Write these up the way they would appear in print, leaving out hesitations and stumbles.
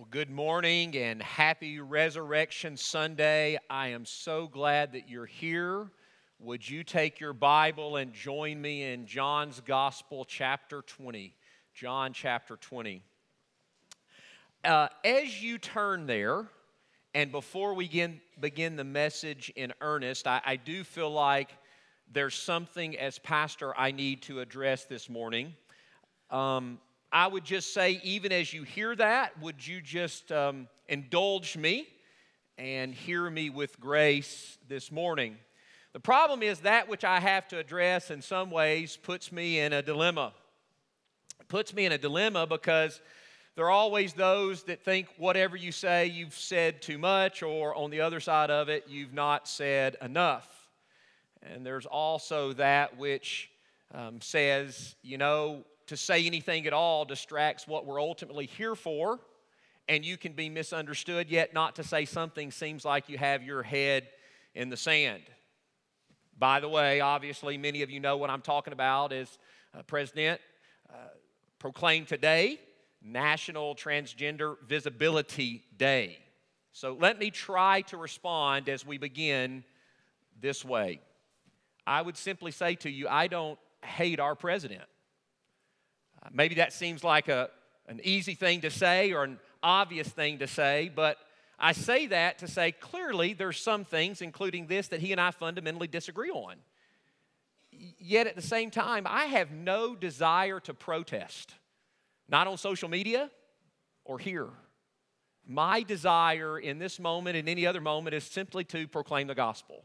Well, good morning and happy Resurrection Sunday. I am so glad that you're here. Would you take your Bible and join me in John's Gospel, chapter 20? John chapter 20. As you turn there, and before we begin the message in earnest, I do feel like there's something as pastor I need to address this morning. I would just say, even as you hear that, would you just indulge me and hear me with grace this morning? The problem is that which I have to address in some ways puts me in a dilemma. It puts me in a dilemma because there are always those that think whatever you say, you've said too much, or on the other side of it, you've not said enough. And there's also that which says, to say anything at all distracts what we're ultimately here for, and you can be misunderstood, yet not to say something seems like you have your head in the sand. By the way, obviously, many of you know what I'm talking about is President proclaimed today National Transgender Visibility Day. So let me try to respond as we begin this way. I would simply say to you, I don't hate our president. Maybe that seems like an easy thing to say or an obvious thing to say, but I say that to say clearly there's some things, including this, that he and I fundamentally disagree on. Yet at the same time, I have no desire to protest, not on social media or here. My desire in this moment and any other moment is simply to proclaim the gospel.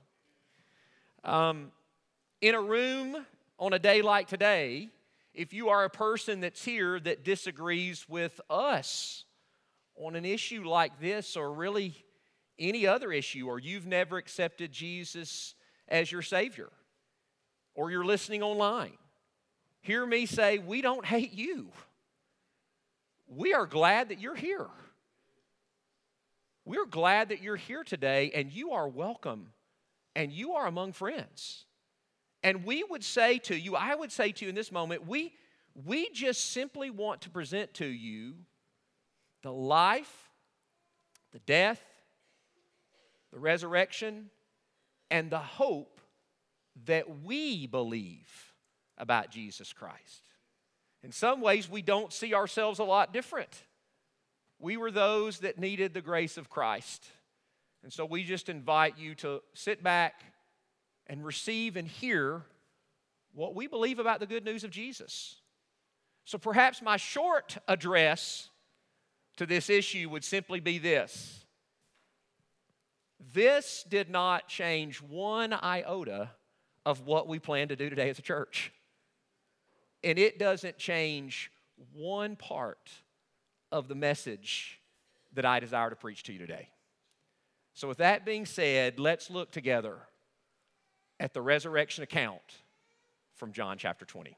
In a room on a day like today, if you are a person that's here that disagrees with us on an issue like this or really any other issue, or you've never accepted Jesus as your Savior, or you're listening online, hear me say, we don't hate you. We are glad that you're here. We're glad that you're here today, and you are welcome, and you are among friends. And we would say to you, I would say to you in this moment, we just simply want to present to you the life, the death, the resurrection, and the hope that we believe about Jesus Christ. In some ways, we don't see ourselves a lot different. We were those that needed the grace of Christ. And so we just invite you to sit back and receive and hear what we believe about the good news of Jesus. So perhaps my short address to this issue would simply be this. This did not change one iota of what we plan to do today as a church. And it doesn't change one part of the message that I desire to preach to you today. So with that being said, let's look together at the resurrection account from John chapter 20.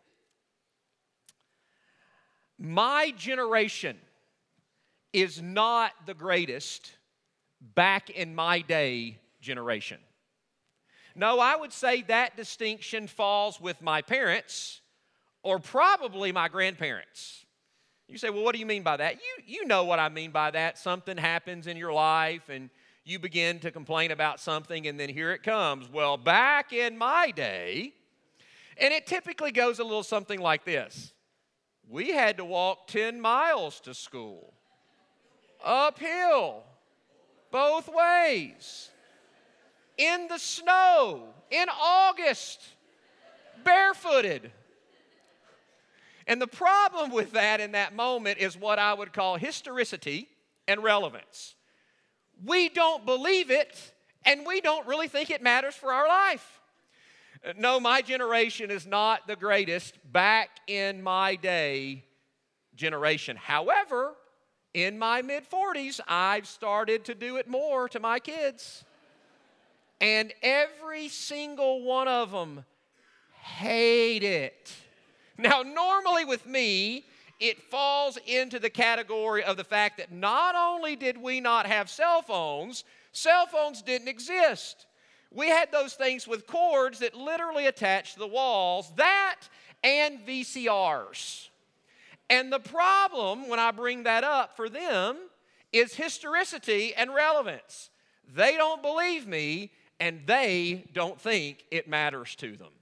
My generation is not the greatest back in my day generation. No, I would say that distinction falls with my parents or probably my grandparents. You say, well, what do you mean by that? You know what I mean by that. Something happens in your life and you begin to complain about something, and then here it comes. Well, back in my day, and it typically goes a little something like this. We had to walk 10 miles to school, uphill, both ways, in the snow, in August, barefooted. And the problem with that in that moment is what I would call historicity and relevance. We don't believe it, and we don't really think it matters for our life. No, my generation is not the greatest back in my day generation. However, in my mid-40s, I've started to do it more to my kids. And every single one of them hate it. Now, normally with me, it falls into the category of the fact that not only did we not have cell phones didn't exist. We had those things with cords that literally attached to the walls, that and VCRs. And the problem when I bring that up for them is historicity and relevance. They don't believe me, and they don't think it matters to them.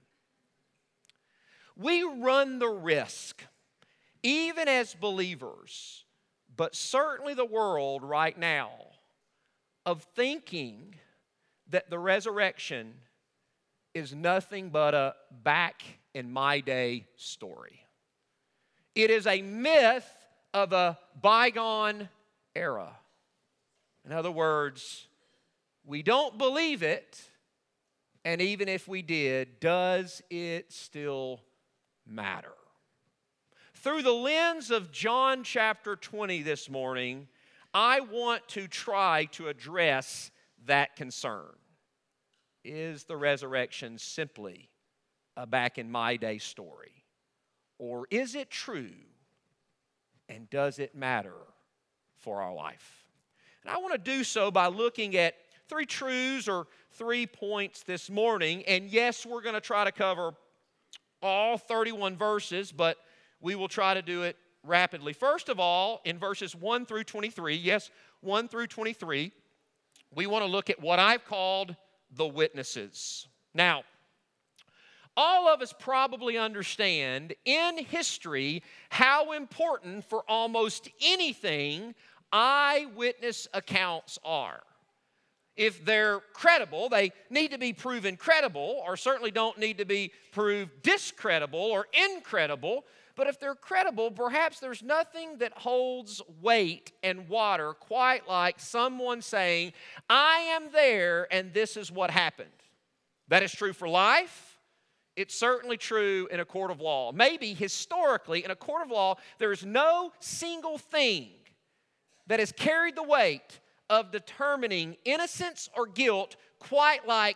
We run the risk, even as believers, but certainly the world right now, of thinking that the resurrection is nothing but a back in my day story. It is a myth of a bygone era. In other words, we don't believe it, and even if we did, does it still matter? Through the lens of John chapter 20 this morning, I want to try to address that concern. Is the resurrection simply a back in my day story? Or is it true? And does it matter for our life? And I want to do so by looking at 3 truths or 3 points this morning. And yes, we're going to try to cover all 31 verses, but we will try to do it rapidly. First of all, in verses 1 through 23, yes, 1 through 23, we want to look at what I've called the witnesses. Now, all of us probably understand in history how important for almost anything eyewitness accounts are. If they're credible, they need to be proven credible, or certainly don't need to be proved discredible or incredible. But if they're credible, perhaps there's nothing that holds weight and water quite like someone saying, I am there and this is what happened. That is true for life. It's certainly true in a court of law. Maybe historically, in a court of law, there is no single thing that has carried the weight of determining innocence or guilt quite like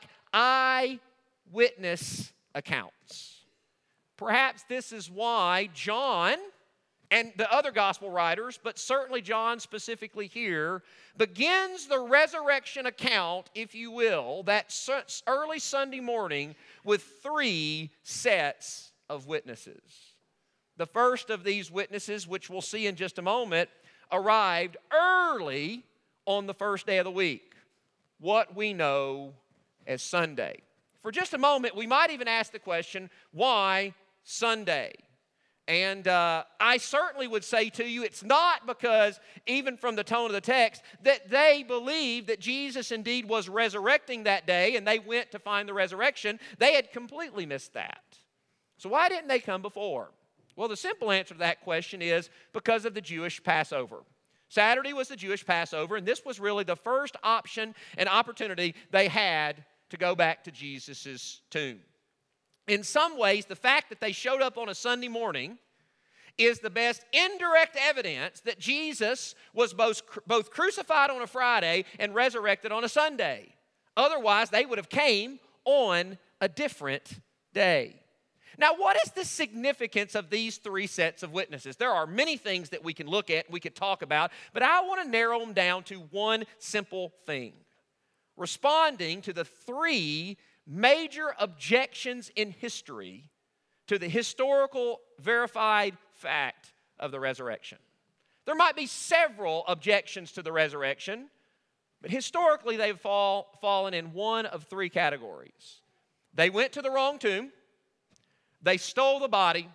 eyewitness accounts. Perhaps this is why John and the other gospel writers, but certainly John specifically here, begins the resurrection account, if you will, that early Sunday morning with 3 sets of witnesses. The first of these witnesses, which we'll see in just a moment, arrived early on the first day of the week, what we know as Sunday. For just a moment, we might even ask the question, why Sunday? And I certainly would say to you, it's not because, even from the tone of the text, that they believed that Jesus indeed was resurrecting that day and they went to find the resurrection. They had completely missed that. So why didn't they come before? Well, the simple answer to that question is because of the Jewish Passover. Saturday was the Jewish Passover, and this was really the first option and opportunity they had to go back to Jesus' tomb. In some ways, the fact that they showed up on a Sunday morning is the best indirect evidence that Jesus was both crucified on a Friday and resurrected on a Sunday. Otherwise, they would have came on a different day. Now, what is the significance of these 3 sets of witnesses? There are many things that we can look at, we could talk about, but I want to narrow them down to one simple thing. Responding to the 3 major objections in history to the historical verified fact of the resurrection. There might be several objections to the resurrection, but historically they've fallen in one of 3 categories. They went to the wrong tomb, they stole the body,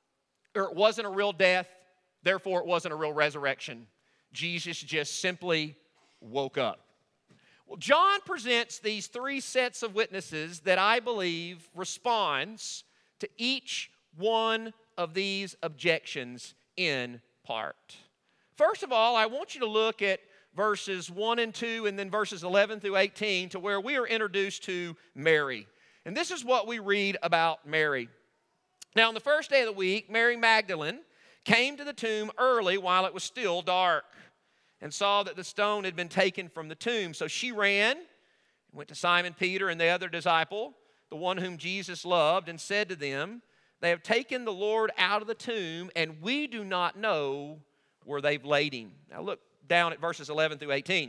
or it wasn't a real death, therefore it wasn't a real resurrection. Jesus just simply woke up. Well, John presents these 3 sets of witnesses that I believe responds to each one of these objections in part. First of all, I want you to look at verses 1 and 2 and then verses 11 through 18 to where we are introduced to Mary. And this is what we read about Mary. Now, on the first day of the week, Mary Magdalene came to the tomb early while it was still dark and saw that the stone had been taken from the tomb. So she ran, went to Simon Peter and the other disciple, the one whom Jesus loved, and said to them, they have taken the Lord out of the tomb, and we do not know where they've laid him. Now look down at verses 11 through 18.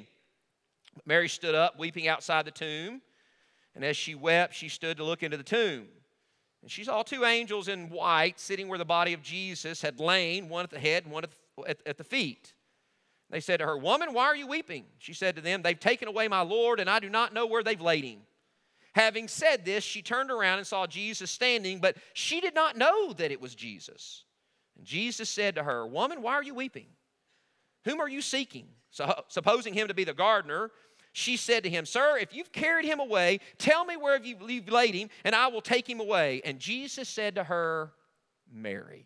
Mary stood up, weeping outside the tomb, and as she wept, she stood to look into the tomb. And she saw 2 angels in white sitting where the body of Jesus had lain, one at the head and one at the feet. They said to her, "Woman, why are you weeping?" She said to them, "They've taken away my Lord, and I do not know where they've laid him." Having said this, she turned around and saw Jesus standing, but she did not know that it was Jesus. And Jesus said to her, "Woman, why are you weeping? Whom are you seeking?" So, supposing him to be the gardener, she said to him, "Sir, if you've carried him away, tell me where you've laid him, and I will take him away." And Jesus said to her, "Mary."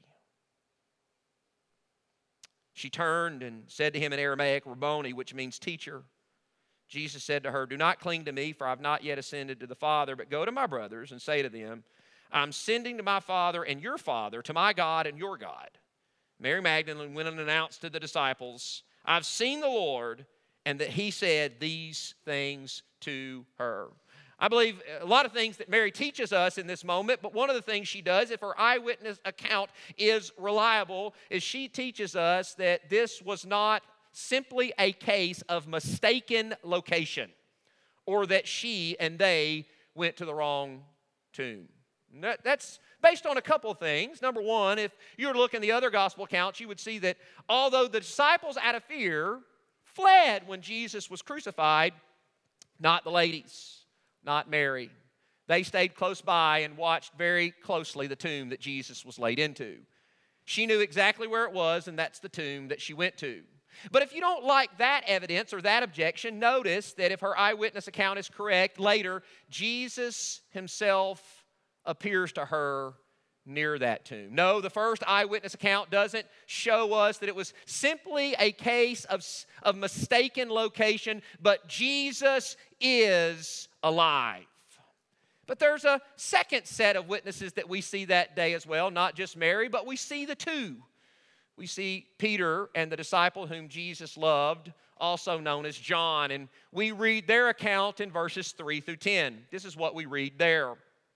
She turned and said to him in Aramaic, "Rabboni," which means teacher. Jesus said to her, "Do not cling to me, for I have not yet ascended to the Father, but go to my brothers and say to them, I'm sending to my Father and your Father, to my God and your God." Mary Magdalene went and announced to the disciples, "I've seen the Lord," and that he said these things to her. I believe a lot of things that Mary teaches us in this moment, but one of the things she does, if her eyewitness account is reliable, is she teaches us that this was not simply a case of mistaken location, or that she and they went to the wrong tomb. That's based on a couple of things. Number one, if you were to look in the other gospel accounts, you would see that although the disciples out of fear fled when Jesus was crucified, not the ladies, not Mary. They stayed close by and watched very closely the tomb that Jesus was laid into. She knew exactly where it was, and that's the tomb that she went to. But if you don't like that evidence or that objection, notice that if her eyewitness account is correct, later, Jesus himself appears to her near that tomb. No, the first eyewitness account doesn't show us that it was simply a case of mistaken location, but Jesus is alive. But there's a second set of witnesses that we see that day as well, not just Mary, but we see the two. We see Peter and the disciple whom Jesus loved, also known as John, and we read their account in verses 3 through 10. This is what we read there.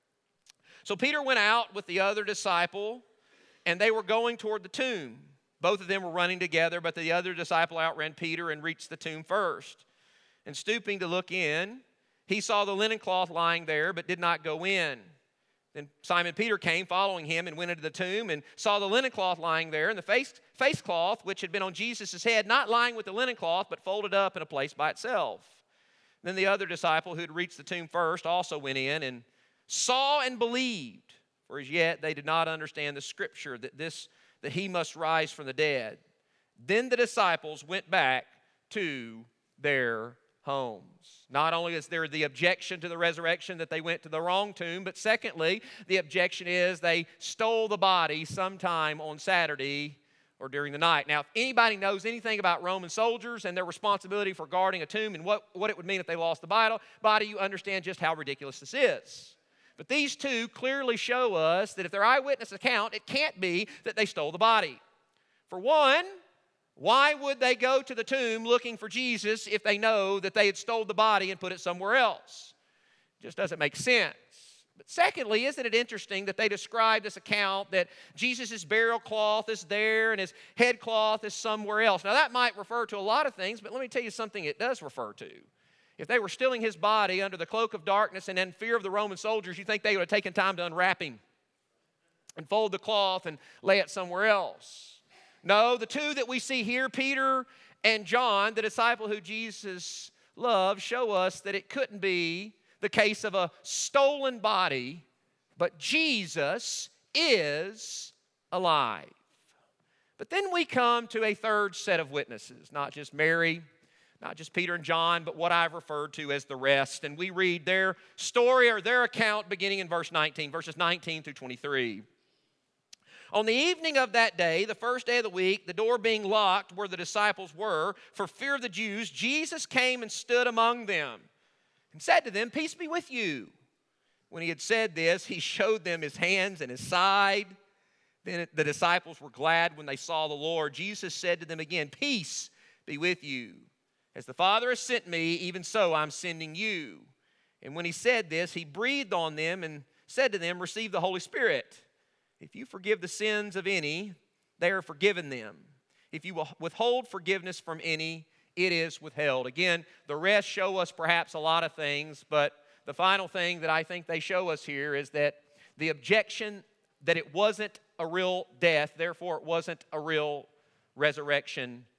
So Peter went out with the other disciple, and they were going toward the tomb. Both of them were running together, but the other disciple outran Peter and reached the tomb first. And stooping to look in, he saw the linen cloth lying there, but did not go in. Then Simon Peter came following him and went into the tomb and saw the linen cloth lying there, and the face cloth, which had been on Jesus' head, not lying with the linen cloth, but folded up in a place by itself. Then the other disciple who had reached the tomb first also went in and saw and believed, for as yet they did not understand the scripture that he must rise from the dead. Then the disciples went back to their homes. Not only is there the objection to the resurrection that they went to the wrong tomb, but secondly, the objection is they stole the body sometime on Saturday or during the night. Now, if anybody knows anything about Roman soldiers and their responsibility for guarding a tomb and what it would mean if they lost the body, you understand just how ridiculous this is. But these two clearly show us that if their eyewitness account, it can't be that they stole the body. For one, why would they go to the tomb looking for Jesus if they know that they had stole the body and put it somewhere else? It just doesn't make sense. But secondly, isn't it interesting that they describe this account that Jesus' burial cloth is there and his head cloth is somewhere else? Now that might refer to a lot of things, but let me tell you something it does refer to. If they were stealing his body under the cloak of darkness and in fear of the Roman soldiers, you think they would have taken time to unwrap him and fold the cloth and lay it somewhere else. No, the two that we see here, Peter and John, the disciple who Jesus loved, show us that it couldn't be the case of a stolen body, but Jesus is alive. But then we come to a third set of witnesses, not just Mary, not just Peter and John, but what I've referred to as the rest. And we read their story or their account beginning in verses 19 through 23. On the evening of that day, the first day of the week, the door being locked where the disciples were, for fear of the Jews, Jesus came and stood among them and said to them, "Peace be with you." When he had said this, he showed them his hands and his side. Then the disciples were glad when they saw the Lord. Jesus said to them again, "Peace be with you. As the Father has sent me, even so I'm sending you." And when he said this, he breathed on them and said to them, "Receive the Holy Spirit. If you forgive the sins of any, they are forgiven them. If you will withhold forgiveness from any, it is withheld." Again, the rest show us perhaps a lot of things, but the final thing that I think they show us here is that the objection that it wasn't a real death, therefore it wasn't a real resurrection,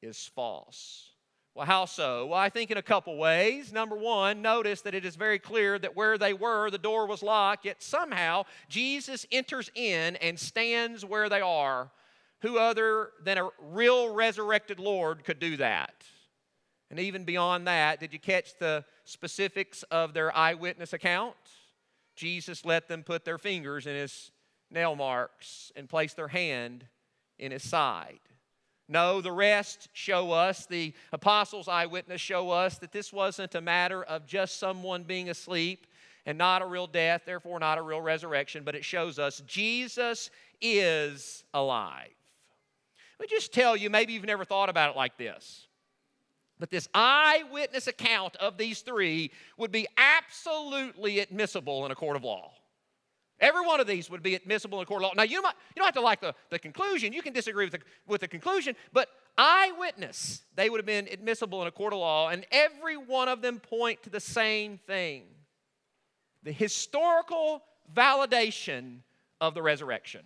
is false. Well, how so? Well, I think in a couple ways. Number one, notice that it is very clear that where they were, the door was locked, yet somehow Jesus enters in and stands where they are. Who other than a real resurrected Lord could do that? And even beyond that, did you catch the specifics of their eyewitness account? Jesus let them put their fingers in his nail marks and place their hand in his side. No, the rest show us, the apostles' eyewitness show us that this wasn't a matter of just someone being asleep and not a real death, therefore not a real resurrection, but it shows us Jesus is alive. Let me just tell you, maybe you've never thought about it like this, but this eyewitness account of these three would be absolutely admissible in a court of law. Every one of these would be admissible in a court of law. Now, you don't have to like the conclusion. You can disagree with the conclusion, but eyewitness, they would have been admissible in a court of law, and every one of them point to the same thing: the historical validation of the resurrection.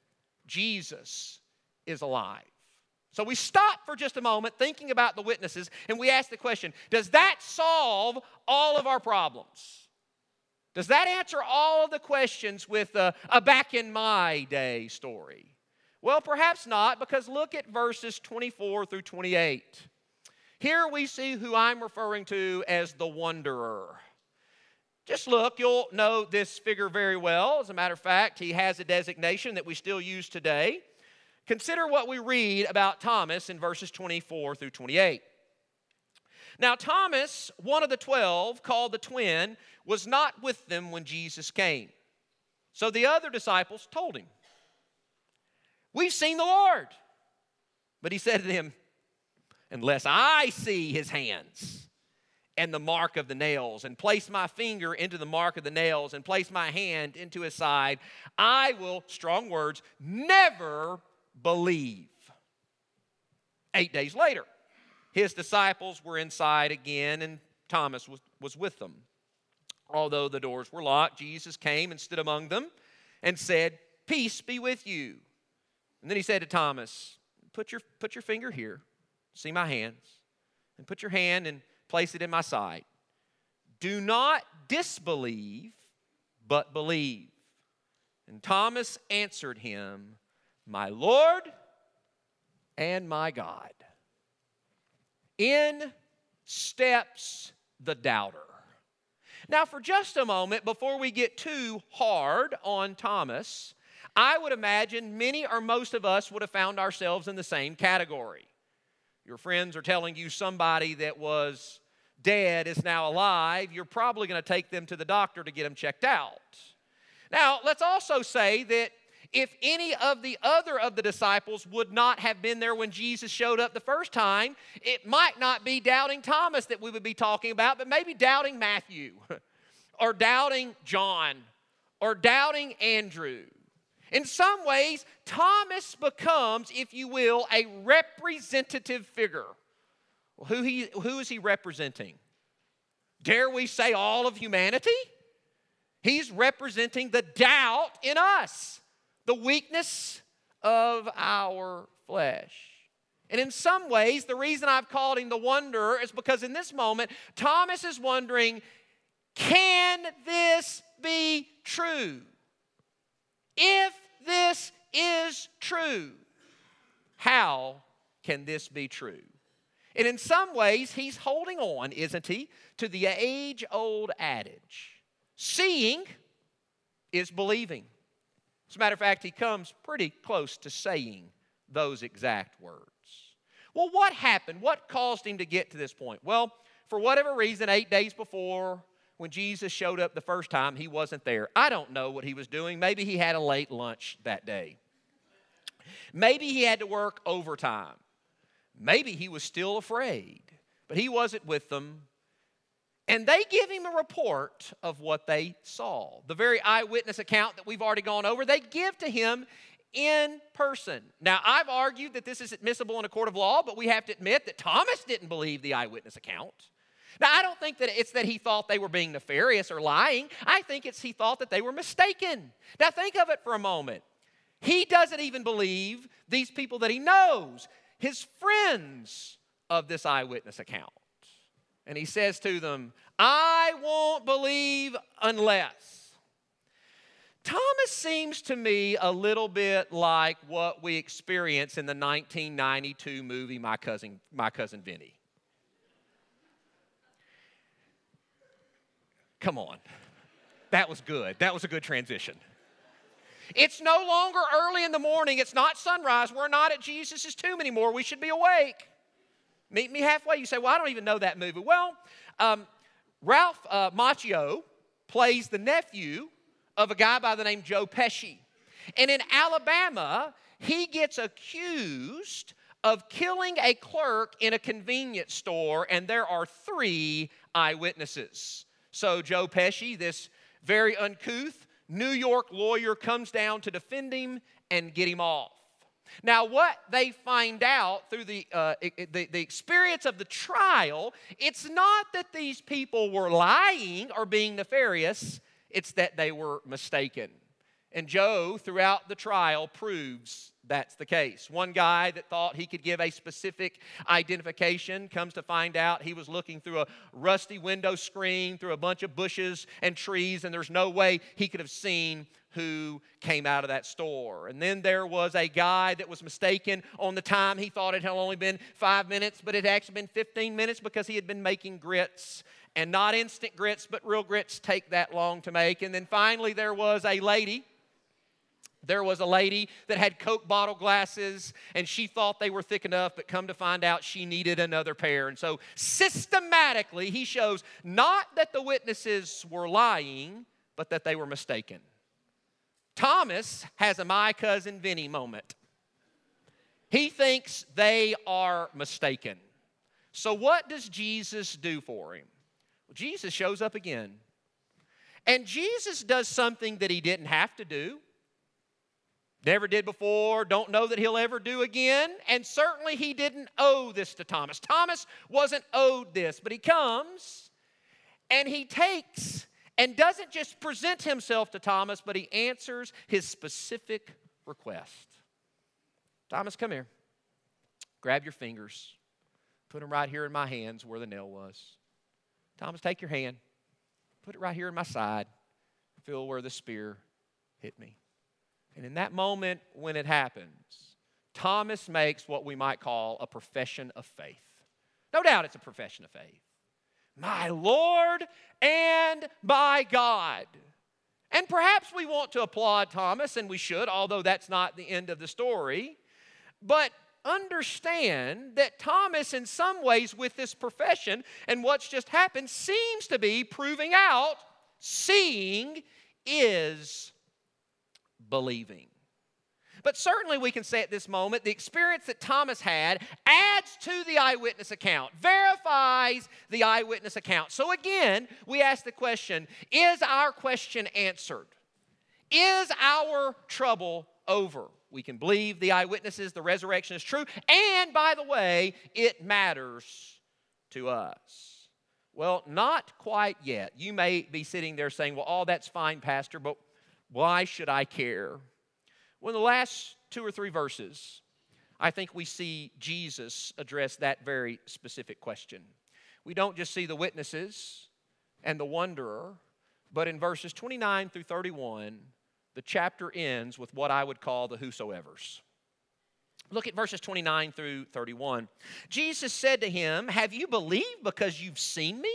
Jesus is alive. So we stop for just a moment thinking about the witnesses, and we ask the question, does that solve all of our problems? Does that answer all of the questions with a back in my day story? Well, perhaps not, because look at verses 24 through 28. Here we see who I'm referring to as the wanderer. Just look, you'll know this figure very well. As a matter of fact, he has a designation that we still use today. Consider what we read about Thomas in verses 24 through 28. Now, Thomas, one of the 12, called the twin, was not with them when Jesus came. So the other disciples told him, "We've seen the Lord." But he said to them, "Unless I see his hands and the mark of the nails, and place my finger into the mark of the nails, and place my hand into his side, I will," strong words, "never believe." 8 days later, his disciples were inside again, and Thomas was with them. Although the doors were locked, Jesus came and stood among them and said, "Peace be with you." And then he said to Thomas, put your finger here, see my hands, and put your hand and place it in my side. Do not disbelieve, but believe. And Thomas answered him, "My Lord and my God." In steps the doubter. Now, for just a moment, before we get too hard on Thomas, I would imagine many or most of us would have found ourselves in the same category. Your friends are telling you somebody that was dead is now alive. You're probably going to take them to the doctor to get them checked out. Now, let's also say that if any of the other of the disciples would not have been there when Jesus showed up the first time, it might not be doubting Thomas that we would be talking about, but maybe doubting Matthew, or doubting John, or doubting Andrew. In some ways, Thomas becomes, if you will, a representative figure. Well, who is he representing? Dare we say all of humanity? He's representing the doubt in us, the weakness of our flesh. And in some ways, the reason I've called him the wanderer is because in this moment, Thomas is wondering, can this be true? If this is true, how can this be true? And in some ways, he's holding on, isn't he, to the age-old adage, seeing is believing. As a matter of fact, he comes pretty close to saying those exact words. Well, what happened? What caused him to get to this point? Well, for whatever reason, 8 days before, when Jesus showed up the first time, he wasn't there. I don't know what he was doing. Maybe he had a late lunch that day. Maybe he had to work overtime. Maybe he was still afraid, but he wasn't with them. And they give him a report of what they saw. The very eyewitness account that we've already gone over, they give to him in person. Now, I've argued that this is admissible in a court of law, but we have to admit that Thomas didn't believe the eyewitness account. Now, I don't think that it's that he thought they were being nefarious or lying. I think it's he thought that they were mistaken. Now, think of it for a moment. He doesn't even believe these people that he knows. his friends of this eyewitness account. And he says to them, I won't believe unless. Thomas seems to me a little bit like what we experience in the 1992 movie My Cousin Vinny. Come on. That was good. That was a good transition. It's no longer early in the morning. It's not sunrise. We're not at Jesus' tomb anymore. We should be awake. Meet me halfway. You say, well, I don't even know that movie. Well, Ralph Macchio plays the nephew of a guy by the name Joe Pesci. And in Alabama, he gets accused of killing a clerk in a convenience store, and there are 3 eyewitnesses. So Joe Pesci, this very uncouth New York lawyer, comes down to defend him and get him off. Now, what they find out through the experience of the trial, it's not that these people were lying or being nefarious, it's that they were mistaken. And Joe, throughout the trial, proves that's the case. One guy that thought he could give a specific identification comes to find out he was looking through a rusty window screen, through a bunch of bushes and trees, and there's no way he could have seen who came out of that store. And then there was a guy that was mistaken on the time. He thought it had only been 5 minutes, but it had actually been 15 minutes because he had been making grits. And not instant grits, but real grits take that long to make. And then finally there was a lady. There was a lady that had Coke bottle glasses, and she thought they were thick enough, but come to find out she needed another pair. And so systematically he shows not that the witnesses were lying, but that they were mistaken. Thomas has a My Cousin Vinny moment. He thinks they are mistaken. So what does Jesus do for him? Well, Jesus shows up again. And Jesus does something that he didn't have to do. Never did before, don't know that he'll ever do again. And certainly he didn't owe this to Thomas. Thomas wasn't owed this, but he comes and he takes and doesn't just present himself to Thomas, but he answers his specific request. Thomas, come here. Grab your fingers. Put them right here in my hands where the nail was. Thomas, take your hand. Put it right here in my side. Feel where the spear hit me. And in that moment when it happens, Thomas makes what we might call a profession of faith. No doubt it's a profession of faith. My Lord and my God. And perhaps we want to applaud Thomas, and we should, although that's not the end of the story. But understand that Thomas, in some ways, with this profession and what's just happened, seems to be proving out seeing is believing. But certainly we can say at this moment, the experience that Thomas had adds to the eyewitness account, verifies the eyewitness account. So again, we ask the question, is our question answered? Is our trouble over? We can believe the eyewitnesses, the resurrection is true, and by the way, it matters to us. Well, not quite yet. You may be sitting there saying, well, all that's fine, Pastor, but why should I care? Well, in the last 2 or 3 verses, I think we see Jesus address that very specific question. We don't just see the witnesses and the wanderer, but in verses 29 through 31, the chapter ends with what I would call the whosoevers. Look at verses 29 through 31. Jesus said to him, have you believed because you've seen me?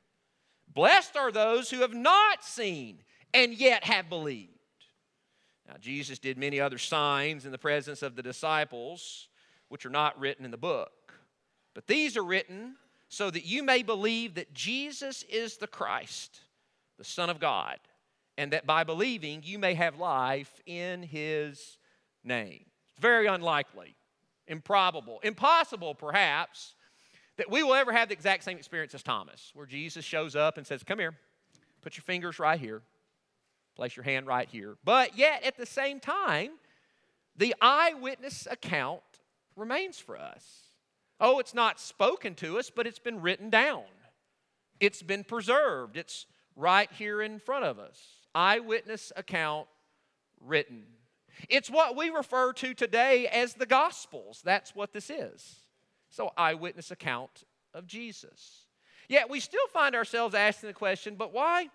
Blessed are those who have not seen and yet have believed. Now, Jesus did many other signs in the presence of the disciples, which are not written in the book. But these are written so that you may believe that Jesus is the Christ, the Son of God, and that by believing you may have life in His name. It's very unlikely, improbable, impossible perhaps, that we will ever have the exact same experience as Thomas, where Jesus shows up and says, come here, put your fingers right here. Place your hand right here. But yet, at the same time, the eyewitness account remains for us. Oh, it's not spoken to us, but it's been written down. It's been preserved. It's right here in front of us. Eyewitness account written. It's what we refer to today as the Gospels. That's what this is. So, eyewitness account of Jesus. Yet we still find ourselves asking the question, but why?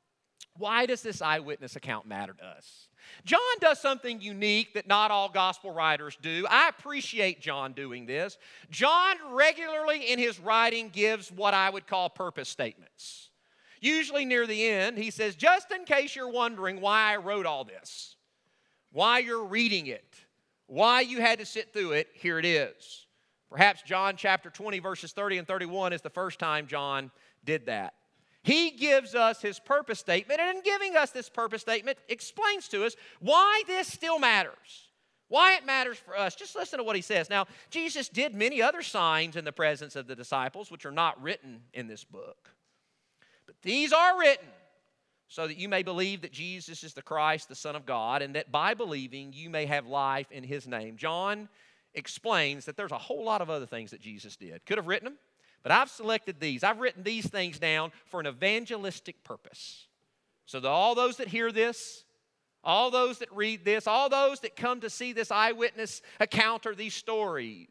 Why does this eyewitness account matter to us? John does something unique that not all gospel writers do. I appreciate John doing this. John regularly in his writing gives what I would call purpose statements. Usually near the end, he says, just in case you're wondering why I wrote all this, why you're reading it, why you had to sit through it, here it is. Perhaps John chapter 20, verses 30 and 31 is the first time John did that. He gives us his purpose statement, and in giving us this purpose statement, explains to us why this still matters, why it matters for us. Just listen to what he says. Now, Jesus did many other signs in the presence of the disciples, which are not written in this book. But these are written so that you may believe that Jesus is the Christ, the Son of God, and that by believing you may have life in his name. John explains that there's a whole lot of other things that Jesus did. Could have written them. But I've selected these. I've written these things down for an evangelistic purpose. So that all those that hear this, all those that read this, all those that come to see this eyewitness account or these stories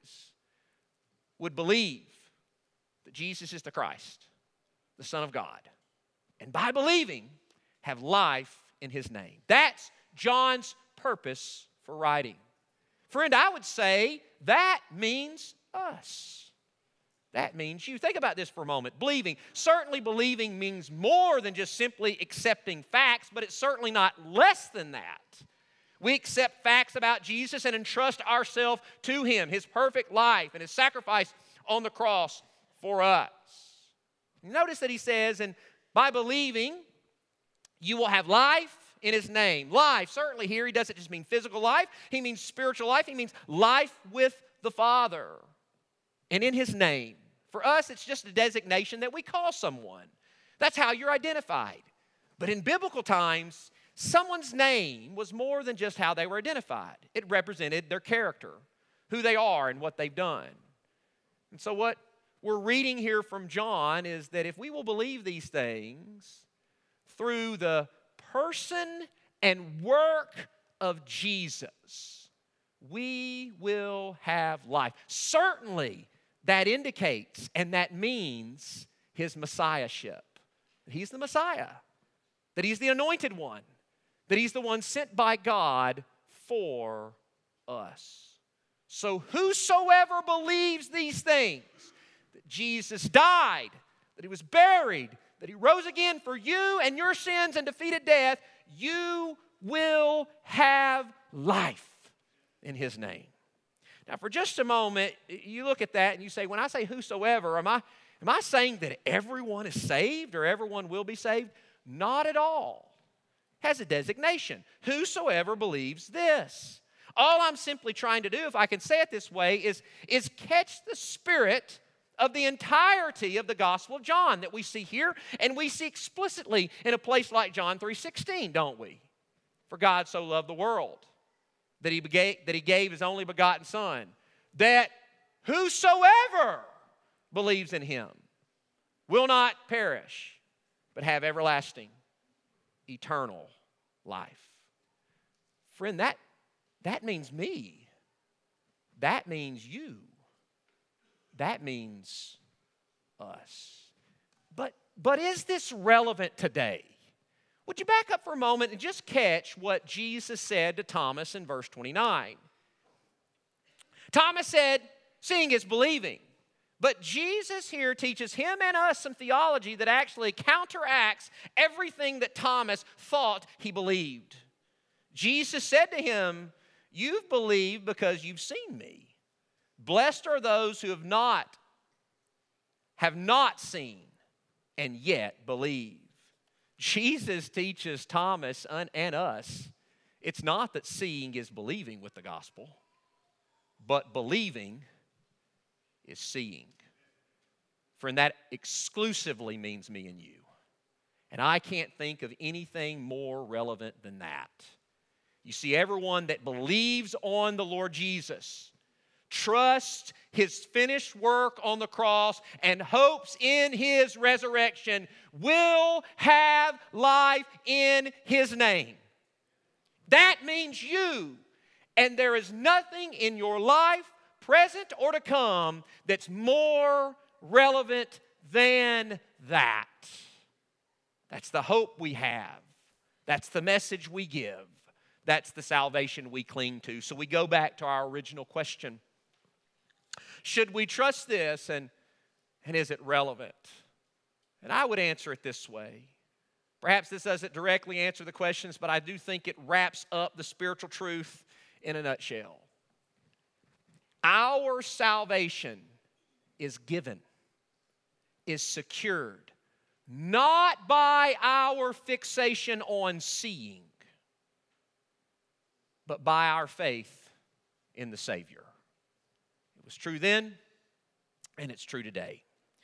would believe that Jesus is the Christ, the Son of God. And by believing, have life in his name. That's John's purpose for writing. Friend, I would say that means us. That means you. Think about this for a moment. Believing. Certainly believing means more than just simply accepting facts, but it's certainly not less than that. We accept facts about Jesus and entrust ourselves to him, his perfect life and his sacrifice on the cross for us. Notice that he says, and by believing, you will have life in his name. Life, certainly here, he doesn't just mean physical life. He means spiritual life. He means life with the Father and in his name. For us, it's just a designation that we call someone. That's how you're identified. But in biblical times, someone's name was more than just how they were identified. It represented their character, who they are, and what they've done. And so what we're reading here from John is that if we will believe these things through the person and work of Jesus, we will have life. Certainly, that indicates and that means his messiahship. That he's the Messiah. That he's the anointed one. That he's the one sent by God for us. So whosoever believes these things, that Jesus died, that he was buried, that he rose again for you and your sins and defeated death, you will have life in his name. Now, for just a moment, you look at that and you say, when I say whosoever, am I saying that everyone is saved or everyone will be saved? Not at all. It has a designation. Whosoever believes this. All I'm simply trying to do, if I can say it this way, is catch the spirit of the entirety of the Gospel of John that we see here and we see explicitly in a place like John 3:16, don't we? For God so loved the world that he gave his only begotten Son, that whosoever believes in him will not perish, but have everlasting, eternal life. Friend, that means me. That means you. That means us. But is this relevant today? Would you back up for a moment and just catch what Jesus said to Thomas in verse 29? Thomas said, seeing is believing. But Jesus here teaches him and us some theology that actually counteracts everything that Thomas thought he believed. Jesus said to him, you've believed because you've seen me. Blessed are those who have not seen and yet believe. Jesus teaches Thomas and us, it's not that seeing is believing with the gospel, but believing is seeing. Friend, that exclusively means me and you. And I can't think of anything more relevant than that. You see, everyone that believes on the Lord Jesus, trusts his finished work on the cross, and hopes in his resurrection will have life in his name. That means you. And there is nothing in your life, present or to come, that's more relevant than that. That's the hope we have. That's the message we give. That's the salvation we cling to. So we go back to our original question. Should we trust this, and is it relevant? And I would answer it this way. Perhaps this doesn't directly answer the questions, but I do think it wraps up the spiritual truth in a nutshell. Our salvation is given, is secured, not by our fixation on seeing, but by our faith in the Savior. It was true then, and it's true today.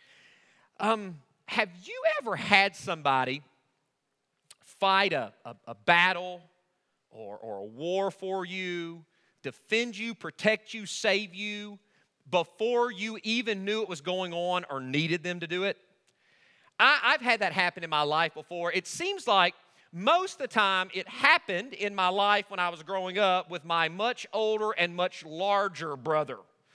Have you ever had somebody fight a battle or a war for you, defend you, protect you, save you, before you even knew it was going on or needed them to do it? I've had that happen in my life before. It seems like most of the time it happened in my life when I was growing up with my much older and much larger brother.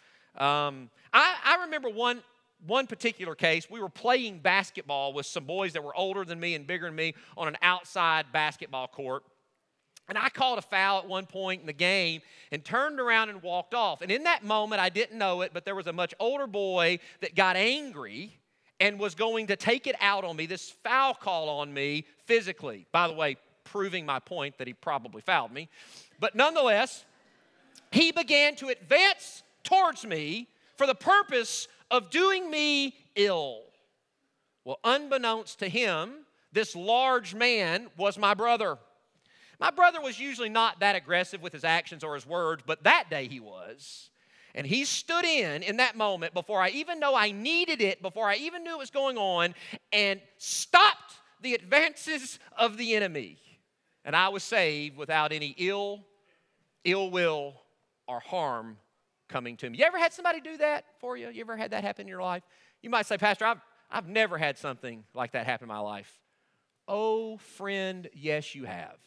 I remember one particular case. We were playing basketball with some boys that were older than me and bigger than me on an outside basketball court. And I called a foul at one point in the game and turned around and walked off. And in that moment, I didn't know it, but there was a much older boy that got angry and was going to take it out on me, this foul call on me physically. By the way, proving my point that he probably fouled me. But nonetheless, he began to advance towards me for the purpose of doing me ill. Well, unbeknownst to him, this large man was my brother. My brother was usually not that aggressive with his actions or his words, but that day he was. And he stood in that moment before I even know I needed it, before I even knew it was going on, and stopped the advances of the enemy. And I was saved without any ill will or harm coming to me. You ever had somebody do that for you? You ever had that happen in your life? You might say, Pastor, I've never had something like that happen in my life. Oh, friend, yes, you have.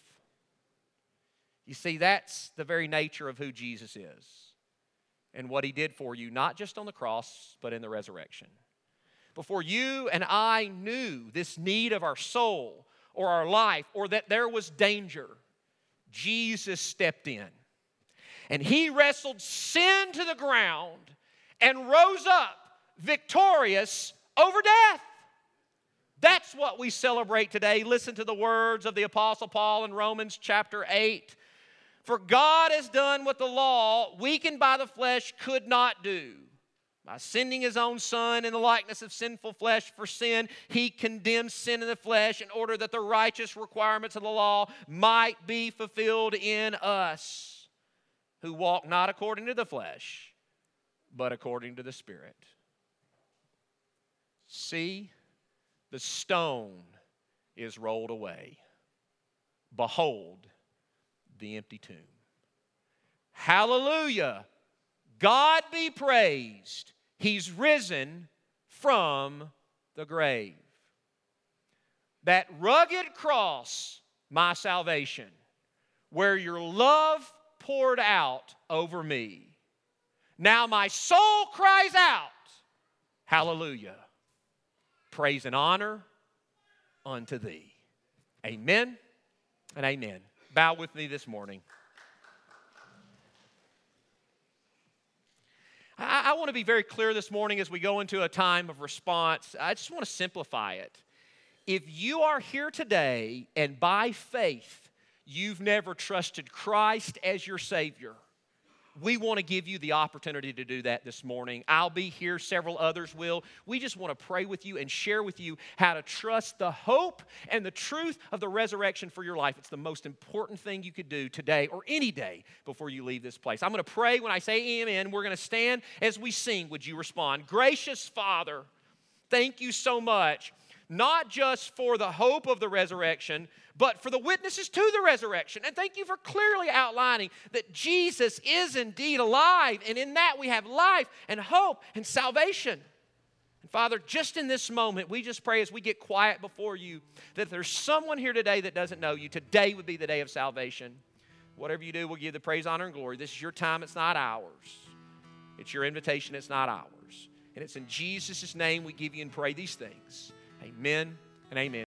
You see, that's the very nature of who Jesus is and what he did for you, not just on the cross, but in the resurrection. Before you and I knew this need of our soul or our life or that there was danger, Jesus stepped in. And he wrestled sin to the ground and rose up victorious over death. That's what we celebrate today. Listen to the words of the Apostle Paul in Romans chapter 8. For God has done what the law, weakened by the flesh, could not do. By sending his own Son in the likeness of sinful flesh for sin, he condemned sin in the flesh in order that the righteous requirements of the law might be fulfilled in us, who walk not according to the flesh, but according to the Spirit. See, the stone is rolled away. Behold, the empty tomb. Hallelujah! God be praised. He's risen from the grave. That rugged cross, my salvation, where your love poured out over me. Now my soul cries out, hallelujah. Praise and honor unto thee. Amen and amen. Bow with me this morning. I want to be very clear this morning as we go into a time of response. I just want to simplify it. If you are here today and by faith you've never trusted Christ as your Savior, we want to give you the opportunity to do that this morning. I'll be here. Several others will. We just want to pray with you and share with you how to trust the hope and the truth of the resurrection for your life. It's the most important thing you could do today or any day before you leave this place. I'm going to pray. When I say amen, we're going to stand as we sing. Would you respond? Gracious Father, thank you so much, not just for the hope of the resurrection, but for the witnesses to the resurrection. And thank you for clearly outlining that Jesus is indeed alive, and in that we have life and hope and salvation. And Father, just in this moment, we just pray as we get quiet before you that if there's someone here today that doesn't know you, today would be the day of salvation. Whatever you do, we'll give the praise, honor, and glory. This is your time. It's not ours. It's your invitation. It's not ours. And it's in Jesus' name we give you and pray these things. Amen and amen.